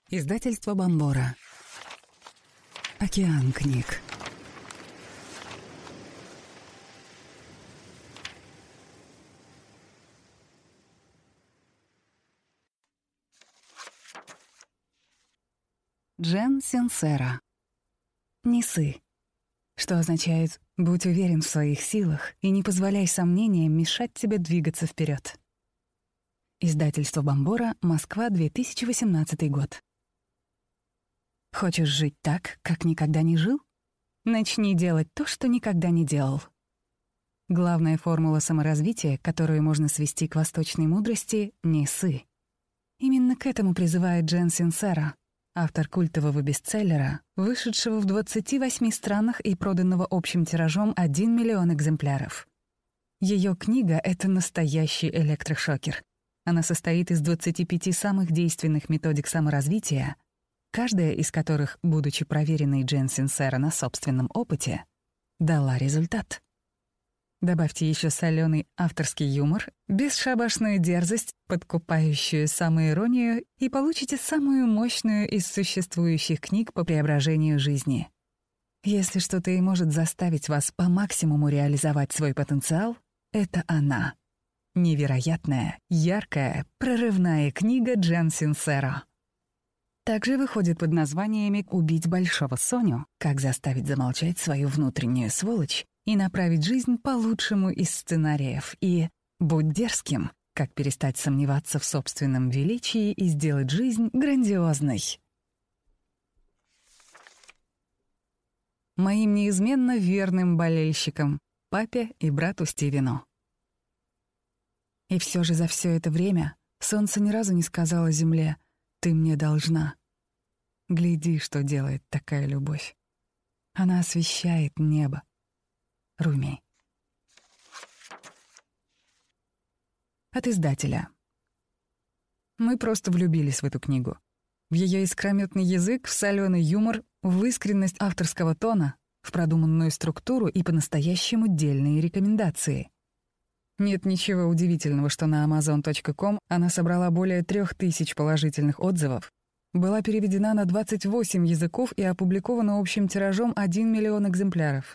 Издательство Бомбора. Океан книг. Джен Синсера. Не ссы. Что означает «будь уверен в своих силах и не позволяй сомнениям мешать тебе двигаться вперед». Издательство Бомбора, Москва, 2018 год. Хочешь жить так, как никогда не жил? Начни делать то, что никогда не делал. Главная формула саморазвития, которую можно свести к восточной мудрости — не ссы. Именно к этому призывает Джен Синсера, автор культового бестселлера, вышедшего в 28 странах и проданного общим тиражом 1 миллион экземпляров. Ее книга — это настоящий электрошокер. Она состоит из 25 самых действенных методик саморазвития, каждая из которых, будучи проверенной Джен Синсера на собственном опыте, дала результат. Добавьте еще солёный авторский юмор, бесшабашную дерзость, подкупающую самоиронию, и получите самую мощную из существующих книг по преображению жизни. Если что-то и может заставить вас по максимуму реализовать свой потенциал, это она. Невероятная, яркая, прорывная книга Джен Синсера. Также выходит под названиями «Убить большого Соню», «Как заставить замолчать свою внутреннюю сволочь» и «Направить жизнь по лучшему из сценариев» и «Будь дерзким», «Как перестать сомневаться в собственном величии и сделать жизнь грандиозной». Моим неизменно верным болельщикам, папе и брату Стивену. И все же за все это время солнце ни разу не сказало земле: «Ты мне должна». Гляди, что делает такая любовь. Она освещает небо. Руми. От издателя. Мы просто влюбились в эту книгу. В ее искрометный язык, в солёный юмор, в искренность авторского тона, в продуманную структуру и по-настоящему дельные рекомендации. Нет ничего удивительного, что на Amazon.com она собрала более 3000 положительных отзывов, была переведена на 28 языков и опубликована общим тиражом 1 миллион экземпляров.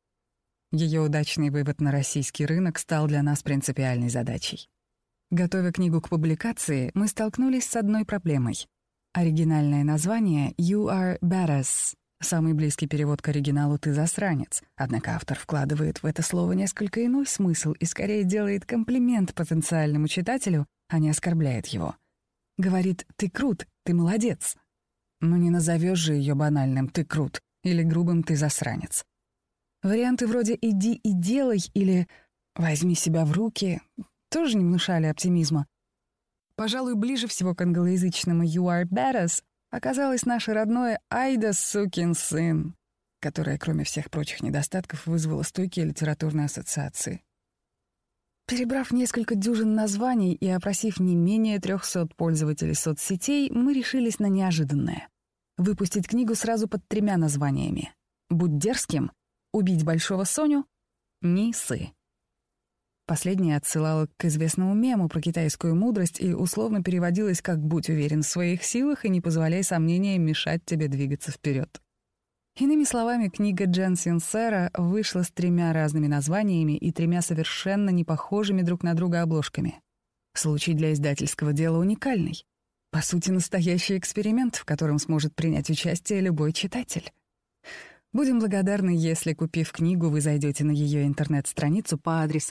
Ее удачный вывод на российский рынок стал для нас принципиальной задачей. Готовя книгу к публикации, мы столкнулись с одной проблемой. Оригинальное название «You are badass». Самый близкий перевод к оригиналу «ты засранец». Однако автор вкладывает в это слово несколько иной смысл и скорее делает комплимент потенциальному читателю, а не оскорбляет его. Говорит: «Ты крут, ты молодец». Но не назовешь же ее банальным «ты крут» или грубым «ты засранец». Варианты вроде «иди и делай» или «возьми себя в руки» тоже не внушали оптимизма. Пожалуй, ближе всего к англоязычному «you are badass» оказалось наше родное «Ай да сукин сын», которое, кроме всех прочих недостатков, вызвало стойкие литературные ассоциации. Перебрав несколько дюжин названий и опросив не менее 300 пользователей соцсетей, мы решились на неожиданное — выпустить книгу сразу под 3 названиями: «Будь дерзким», «Убить большого Соню», «Не ссы». Последняя отсылала к известному мему про китайскую мудрость и условно переводилась как «будь уверен в своих силах и не позволяй сомнениям мешать тебе двигаться вперед». Иными словами, книга Джен Синсера вышла с 3 разными названиями и 3 совершенно не похожими друг на друга обложками. Случай для издательского дела уникальный. По сути, настоящий эксперимент, в котором сможет принять участие любой читатель. Будем благодарны, если, купив книгу, вы зайдете на ее интернет-страницу по адресу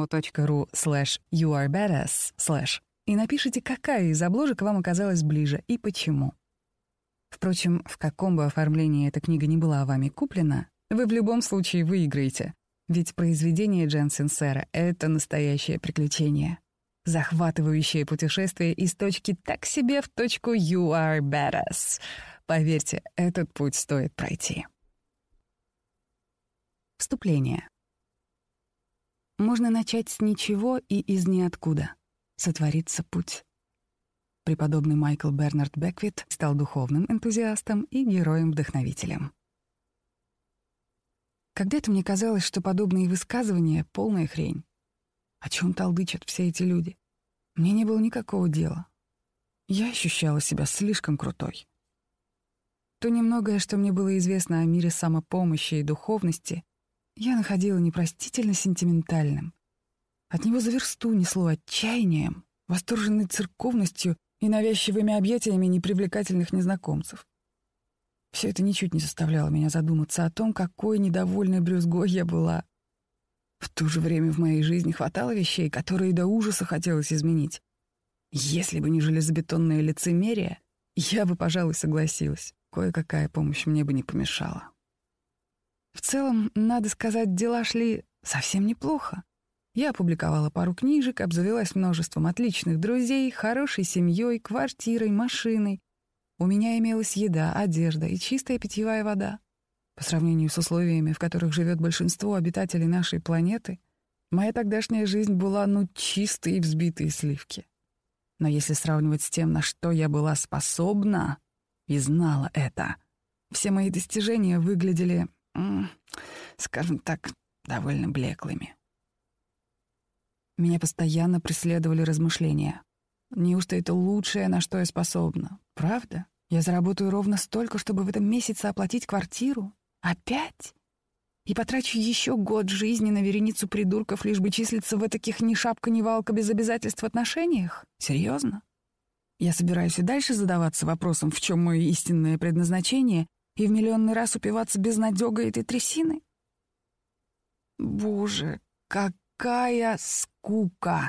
exmo.ru/youarbadass/ и напишите, какая из обложек вам оказалась ближе и почему. Впрочем, в каком бы оформлении эта книга ни была вами куплена, вы в любом случае выиграете, ведь произведение Джен Синсера — это настоящее приключение. Захватывающее путешествие из точки «так себе» в точку «you are badass». Поверьте, этот путь стоит пройти. Вступление. Можно начать с ничего и из ниоткуда. Сотворится путь. Преподобный Майкл Бернард Беквит стал духовным энтузиастом и героем-вдохновителем. Когда-то мне казалось, что подобные высказывания — полная хрень. О чем толдычат все эти люди? Мне не было никакого дела. я ощущала себя слишком крутой. То немногое, что мне было известно о мире самопомощи и духовности, я находила непростительно сентиментальным. От него за версту несло отчаянием, восторженной церковностью и навязчивыми объятиями непривлекательных незнакомцев. Все это ничуть не заставляло меня задуматься о том, какой недовольной брюзгой я была. В то же время в моей жизни хватало вещей, которые до ужаса хотелось изменить. Если бы не железобетонное лицемерие, я бы, пожалуй, согласилась. Кое-какая помощь мне бы не помешала. В целом, надо сказать, дела шли совсем неплохо. Я опубликовала пару книжек, обзавелась множеством отличных друзей, хорошей семьей, квартирой, машиной. У меня имелась еда, одежда и чистая питьевая вода. По сравнению с условиями, в которых живет большинство обитателей нашей планеты, моя тогдашняя жизнь была, чистой и взбитые сливки. Но если сравнивать с тем, на что я была способна и знала это, все мои достижения выглядели, скажем так, довольно блеклыми. Меня постоянно преследовали размышления. Неужто это лучшее, на что я способна? Правда? Я заработаю ровно столько, чтобы в этом месяце оплатить квартиру? Опять? И потрачу еще год жизни на вереницу придурков, лишь бы числиться в таких ни шапка, ни валка без обязательств в отношениях? Серьезно? Я собираюсь и дальше задаваться вопросом, в чем мое истинное предназначение, и в миллионный раз упиваться безнадёгой этой трясины? Боже, какая скука!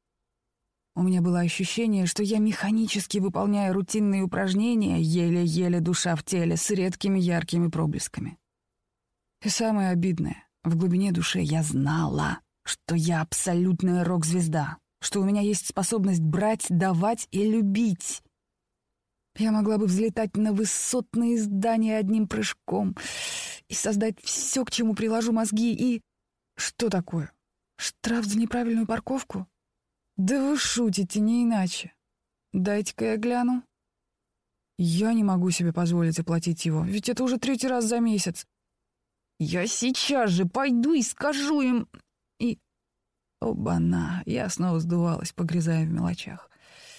У меня было ощущение, что я механически выполняю рутинные упражнения, еле-еле душа в теле, с редкими яркими проблесками. И самое обидное, в глубине души я знала, что я абсолютная рок-звезда, что у меня есть способность брать, давать и любить. Я могла бы взлетать на высотные здания одним прыжком и создать все, к чему приложу мозги, и... Что такое? Штраф за неправильную парковку? Да вы шутите, не иначе. Дайте-ка я гляну. Я не могу себе позволить оплатить его, ведь это уже 3-й раз за месяц. Я сейчас же пойду и скажу им... И... Оба-на, я снова сдувалась, погрязая в мелочах.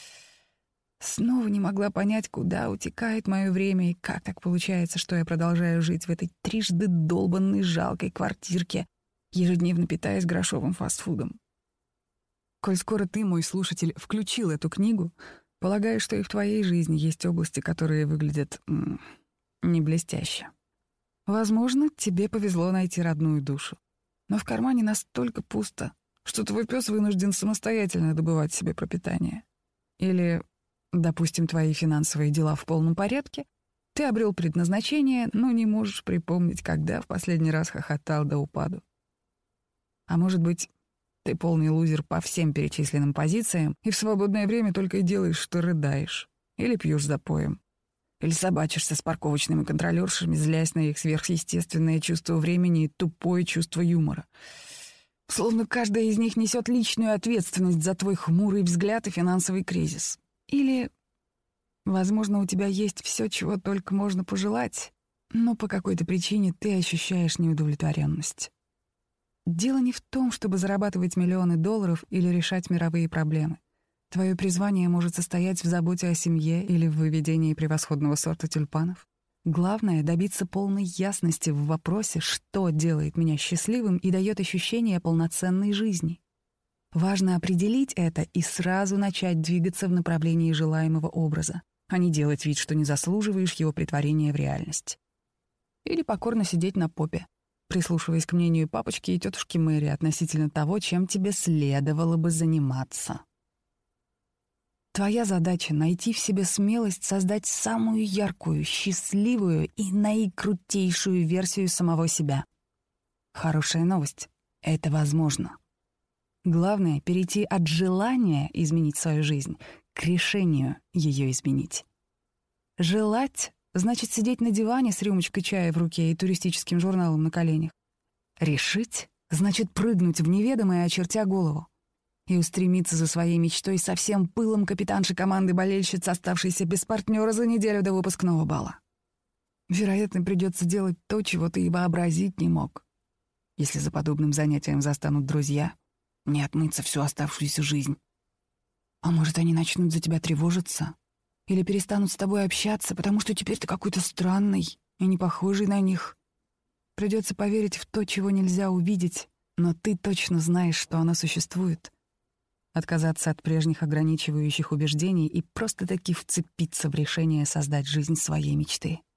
Снова не могла понять, куда утекает мое время и как так получается, что я продолжаю жить в этой трижды долбанной жалкой квартирке, ежедневно питаясь грошовым фастфудом. Коль скоро ты, мой слушатель, включил эту книгу, полагаю, что и в твоей жизни есть области, которые выглядят не блестяще. Возможно, тебе повезло найти родную душу, но в кармане настолько пусто, что твой пес вынужден самостоятельно добывать себе пропитание. Или, допустим, твои финансовые дела в полном порядке, ты обрел предназначение, но не можешь припомнить, когда в последний раз хохотал до упаду. А может быть, ты полный лузер по всем перечисленным позициям и в свободное время только и делаешь, что рыдаешь. Или пьешь запоем. Или собачишься с парковочными контролёршами, злясь на их сверхъестественное чувство времени и тупое чувство юмора. Словно каждая из них несет личную ответственность за твой хмурый взгляд и финансовый кризис. Или, возможно, у тебя есть все, чего только можно пожелать, но по какой-то причине ты ощущаешь неудовлетворенность. Дело не в том, чтобы зарабатывать миллионы долларов или решать мировые проблемы. Твое призвание может состоять в заботе о семье или в выведении превосходного сорта тюльпанов. Главное — добиться полной ясности в вопросе, что делает меня счастливым и дает ощущение полноценной жизни. Важно определить это и сразу начать двигаться в направлении желаемого образа, а не делать вид, что не заслуживаешь его претворения в реальность. Или покорно сидеть на попе, прислушиваясь к мнению папочки и тетушки Мэри относительно того, чем тебе следовало бы заниматься. Твоя задача — найти в себе смелость создать самую яркую, счастливую и наикрутейшую версию самого себя. Хорошая новость — это возможно. Главное — перейти от желания изменить свою жизнь к решению ее изменить. Желать — значит сидеть на диване с рюмочкой чая в руке и туристическим журналом на коленях. Решить — значит прыгнуть в неведомое, очертя голову, и устремиться за своей мечтой со всем пылом капитанши команды болельщиц, оставшейся без партнера за неделю до выпускного бала. Вероятно, придется делать то, чего ты и вообразить не мог. Если за подобным занятием застанут друзья, не отмыться всю оставшуюся жизнь. А может, они начнут за тебя тревожиться? Или перестанут с тобой общаться, потому что теперь ты какой-то странный и не похожий на них? Придется поверить в то, чего нельзя увидеть, но ты точно знаешь, что оно существует. Отказаться от прежних ограничивающих убеждений и просто-таки вцепиться в решение создать жизнь своей мечты.